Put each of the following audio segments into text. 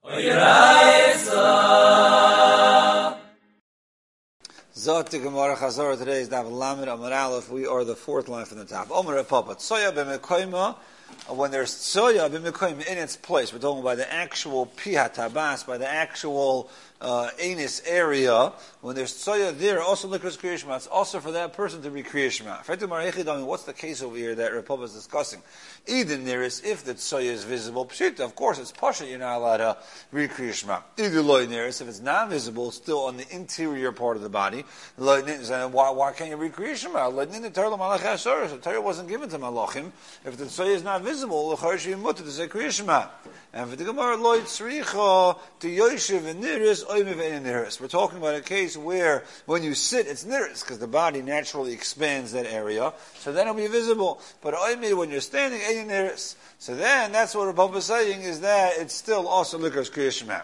Zot the Gemara Chazorah today is Dav Lamed Amar Aleph. We are the fourth line from the top. Omer Papa Tsoya b'mekoima. When there's tsoya b'mekoima in its place, we're talking about the actual pihat tabas, by the actual anus area. When there's tsoya there, also likras kriya shema. It's also for that person to be kriya shema. What's the case over here that Rapapa is discussing? Eden there is if the tsoya is visible. Pshita, of course, it's pasha. You're not allowed to read kriya shema. Either loy there is if it's not visible, it's still on the interior part of the body. Why can't you read kriya shema? The Torah wasn't given to malachim. If the tsoya is not visible, the you mutter to say kriya shema. And for the Gemara, loy tzricha to yoshev and niris oimev and niris. We're talking about a case where when you sit, it's niris because the body naturally expands that area, so then it'll be visible. But oimev when you're standing, ain't niris. So then that's what Rabbi is saying is that it's still also likras kriya shema.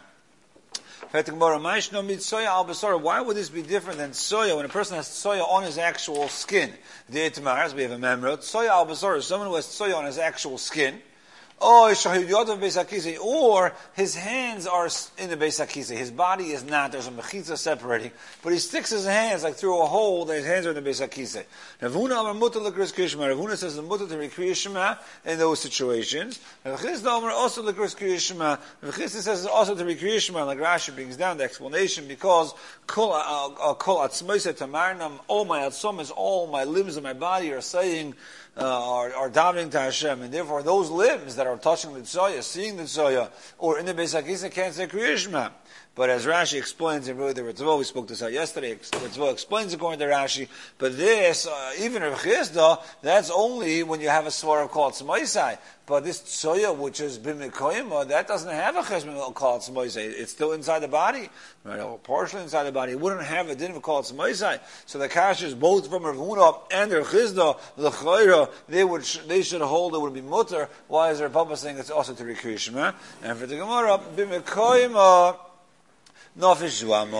Why would this be different than soya when a person has soya on his actual skin? We have a memra. Soya al basar is someone who has soya on his actual skin. Or his hands are in the Beis HaKisei. His body is not. There's a mechitza separating. But he sticks his hands like through a hole that his hands are in the Beis HaKisei. Ravuna says the mutter to Kriya Shema in those situations. Also the Kriya Shema. Says it's also to Kriya Shema. Like Rashi brings down the explanation because all my atzomas, all my limbs of my body are saying are davening to Hashem, and therefore those limbs that are touching the tzoya, seeing the tzoya, or in the Beis HaKisei can't say Kriya Shema. But as Rashi explains, and really the Ritva, we spoke this out yesterday, Ritva explains according to Rashi, but this, even Rav Chisda, that's only when you have a svara called Tzmoisai. But this tzoya, which is b'mekoima, that doesn't have a cheshbon called Tzmoisai. It's still inside the body, right? Or partially inside the body. It wouldn't have a din called Tzmoisai. So the kash is both from Rav Huna and Rav Chisda, the chayra, they should hold it would be mutter. Why is Rav Papa saying it's also to Kriya Shema? And for the Gemara, b'mekoima, there's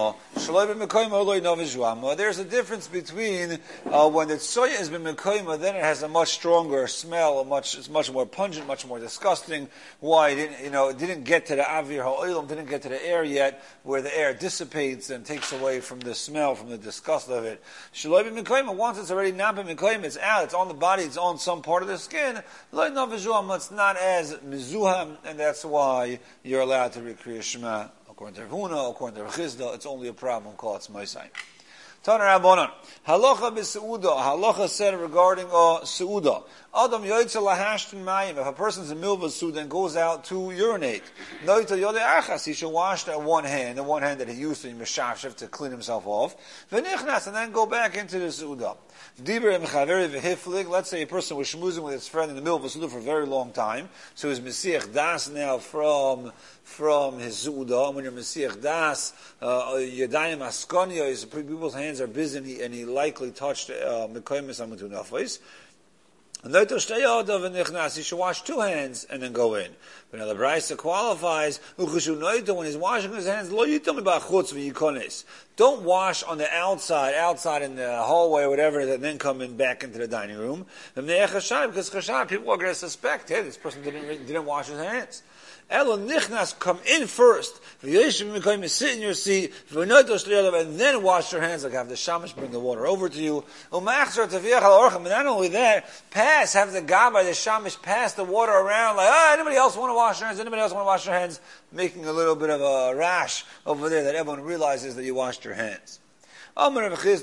a difference between when the tsoya has been mekoima, then it has a much stronger smell, it's much more pungent, much more disgusting. Why? It didn't get to the avir ha'olam, didn't get to the air yet, where the air dissipates and takes away from the smell, from the disgust of it. Shaloi been mekoima, once it's already not been mekoima, it's out, it's on the body, it's on some part of the skin. It's not as mizuham, and that's why you're allowed to read Kriya Shema. According to Rav Huna, according to Rav Chisda, it's only a problem called Tzmoisai. Tana Rabbanan. Halacha b'seuda. Halacha said regarding seuda. Adam yoytze lahashtin mayim. If a person's in the middle of a seuda and goes out to urinate, noita yodei achas. He should wash the one hand that he used to mishashef to clean himself off. V'nichnas, and then go back into the seuda. Let's say a person was shmuzing with his friend in the middle of a seuda for a very long time. So he's mesiach das now from his Zu'udah. When you're Mesiach Das, Yadayim Askonio, people's hands are busy and he likely touched Mekoimis Amutu Nafis. And he should wash two hands and then go in. But now the Braisa qualifies, when he's washing his hands, don't wash on the outside in the hallway or whatever, and then come in back into the dining room. Because people are going to suspect, hey, this person didn't wash his hands. Elo nichnas, come in first. Sit in your seat, and then wash your hands, like have the shamash bring the water over to you. And not only that, have the guy by the shamash pass the water around, like, anybody else want to wash their hands? Anybody else want to wash their hands? Making a little bit of a rash over there that everyone realizes that you washed your hands. This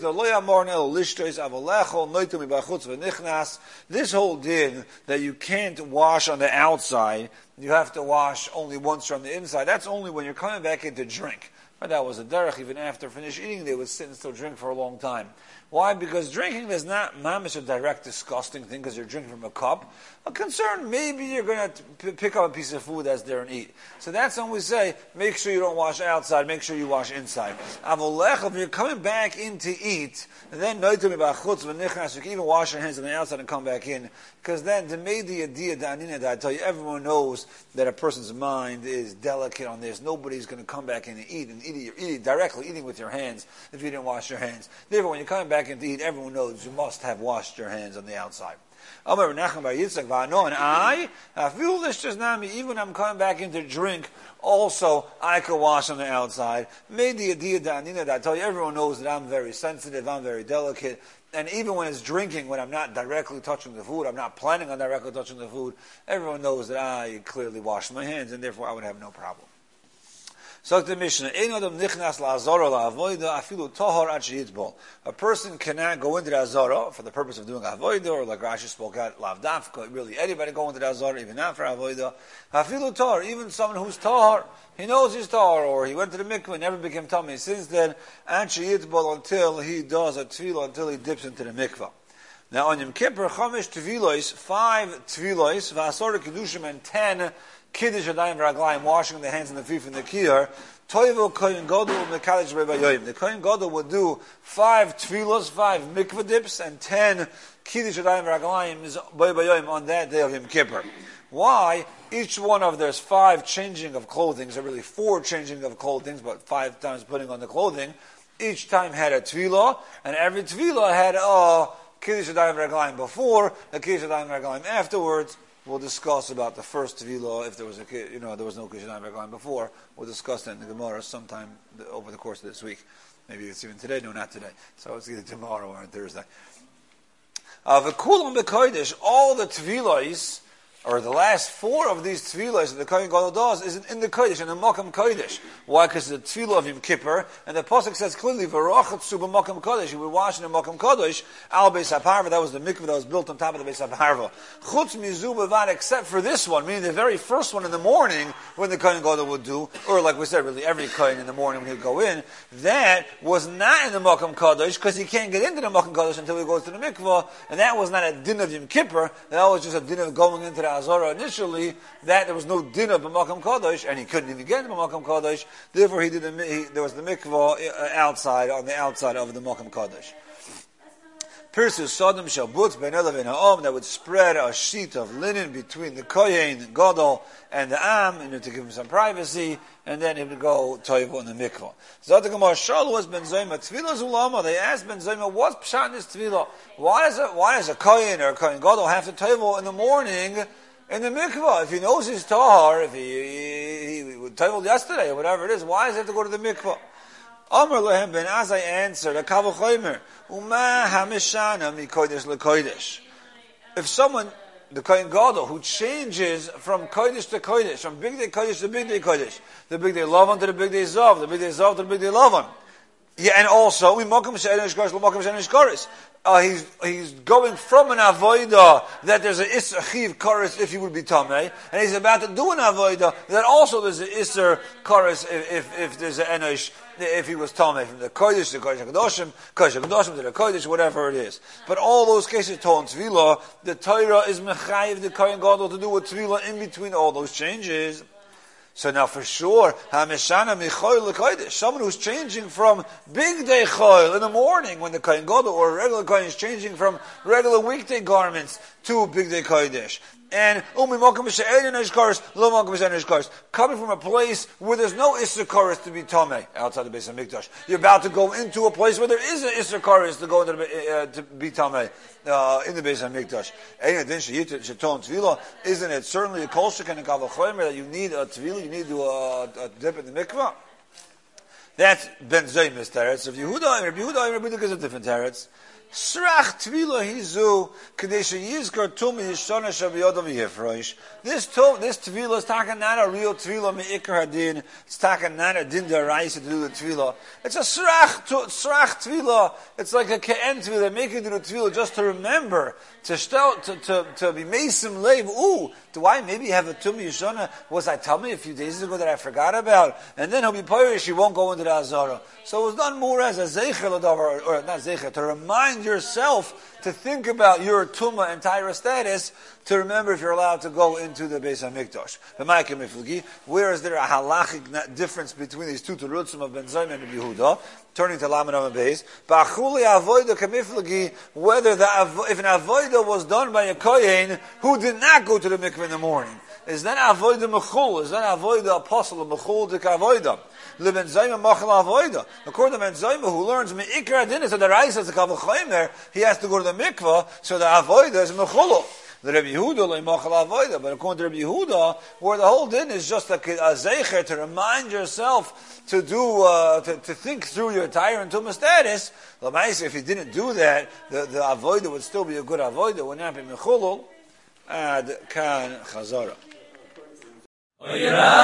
whole din that you can't wash on the outside, you have to wash only once from the inside. That's only when you're coming back in to drink. But that was a derech. Even after finish eating, they would sit and still drink for a long time. Why? Because drinking is not mamish a direct disgusting thing because you're drinking from a cup. A concern, maybe you're going to pick up a piece of food that's there and eat. So that's when we say, make sure you don't wash outside, make sure you wash inside. If you're coming back in to eat, then you can even wash your hands on the outside and come back in. Because then, I tell you, everyone knows that a person's mind is delicate on this. Nobody's going to come back in and eat directly, eating with your hands if you didn't wash your hands. Therefore, when you're coming back in to eat, everyone knows you must have washed your hands on the outside. Amar Nachman bar Yitzchak v'ano, and I feel this just now. Even when I'm coming back in to drink, also I could wash on the outside. Made the idea that I tell you, everyone knows that I'm very sensitive, I'm very delicate, and even when it's drinking, when I'm not directly touching the food, I'm not planning on directly touching the food, everyone knows that I clearly wash my hands, and therefore I would have no problem. So the Mishnah, a person cannot go into the Azara for the purpose of doing avodah, or like Rashi spoke out, lav dafka, really anybody go into the Azara, even not for avodah. Afilu tahor, even someone who's tahor, he knows he's tahor, or he went to the mikveh and never became tummy since then, until he does a tefillah, until he dips into the mikveh. Now on Yom Kippur, Chamish tevilos, 5 tevilos, v'asor kedushim, and 10 Kiddush Yadayim V'Raglayim, washing the hands and the feet from the kiyar. Toivo Kohen Gadol Mekadosh B'Bayayim. The Kohen Gadol would do 5 tefillos, 5 mikveh dips, and 10 Kiddush Yadayim V'Raglayim B'Bayayim on that day of Yom Kippur. Why? Each one of there's 5 changing of clothing. So really 4 changing of clothing, but 5 times putting on the clothing. Each time had a tefillah, and every tefillah had a Kiddush Yadayim V'Raglayim before, a Kiddush Yadayim V'Raglayim afterwards. We'll discuss about the first tevilah, if there was there was no Kiddush Yadayim V'Raglayim before. We'll discuss that in the Gemara sometime over the course of this week. Maybe it's even today. No, not today. So it's either tomorrow or on Thursday. V'kulam b'kodesh, all the tevilahs, or the last 4 of these tefillahs that the Kohen Gadol does is in the Kodesh, in the Makam Kodesh. Why? Because it's the tefillah of Yom Kippur, and the pasuk says clearly, "V'rachatzu b'Makam Kodesh." You would wash in the Makam Kodesh. Al Beis HaParva, that was the mikveh that was built on top of the Beis HaParva. Chutz mizu b'vad, except for this one, meaning the very first one in the morning when the Kohen Gadol would do, or like we said, really every Kohen in the morning when he'd go in, that was not in the Makam Kodesh because he can't get into the Makam Kodesh until he goes to the mikveh, and that was not a din of Yom Kippur. That was just a din of going into the Azara initially, that there was no din of B'Makam Kodesh, and he couldn't even get into B'Makam Kodesh, therefore there was the mikvah outside, on the outside of the Makam Kodesh. Pirsus Sodom Shabut Ben Elav in Ha'om, that would spread a sheet of linen between the Kohen, Gadol, and the Am, in order to give him some privacy, and then he would go toivo in the mikvah. Zot HaGemara Shalu was Ben Zoma Tefillah Zulama. They asked Ben Zoma, what's pshat in this Tefillah? Why does a Kohen or a Kohen Gadol have to toivo in the morning in the mikvah? If he knows his tahar, if he toiveled yesterday or whatever it is, why does he have to go to the mikvah? Amar lehem ben Azai answered, a kavachomer, uma hamishana mi kodesh lekodesh. If someone, the Kohen Gadol, who changes from kodesh to kodesh, from big day kodesh to big day kodesh, the big day Lavan to the big day Zav, the big day Zav to the big day Lavan. Yeah, and also, we mokum she'enish kodesh, mokum she'enish kodesh. He's going from an avodah that there's an isser chiv kares if he would be tamei, and he's about to do an avodah that also there's an isser kares if there's an enosh if he was tamei, from the kodesh to kodesh hakadoshim to the kodesh, whatever it is. But all those cases told in tefillah, the Torah is mechayiv the Kohen Gadol to do a tefillah in between all those changes. So now for sure, Hamishana Michoil L'Kodesh, someone who's changing from big day choil in the morning when the Kohen Gadol or regular Kohen is changing from regular weekday garments to big day Kodesh. And coming from a place where there's no Isser Koris to be Tomei, outside the Beis HaMikdash. You're about to go into a place where there is an Isser Koris to go into to be Tomei in the Beis HaMikdash. Isn't it certainly a kol sheken and kavachomer that you need a tefillah, you need to do a dip in the mikvah? That's Ben Zaymis teretz. If Yehuda and Rabbi Yehuda is a different teretz. Srach tefillah hizu kadesha yizkar tumi yishana shabiyot v'yifroish. This tefillah is talking not a real tefillah me'ikar hadin. It's talking not a din deraisa to do the tefillah. It's a srach tefillah. It's like a ke'en tefillah. Make you do the tefillah just to remember, to be mesim leiv. Ooh, do I maybe have a tumi yishana? Was I telling me a few days ago that I forgot about? And then he'll be pirish. He won't go into the azara. So it was done more as a zeicher or not zeicher, to remind yourself to think about your tumah and tyra status, to remember if you're allowed to go into the Beis HaMikdash. Where is there a halachic difference between these two terutzim of Ben Zayim and Rabbi Yehuda? Turning to Lamed Amud Beis, whether if an avodah was done by a kohen who did not go to the mikveh in the morning, is that avodah mechul? Is that avodah apostle of mechul dik avodah? According to Ben Zayim, who learns me'ikar adin, so the Rais is a kavachomer. there, he has to go to the mikvah, so the avodah is mechulul. The Rabbi Yehuda leimachal avodah, but according to Rabbi Yehuda, where the whole din is just like a zeicher to remind yourself to do to think through your entire entumah status. If you didn't do that, the avodah would still be a good avodah, would not be mechulul. Ad kan chazara.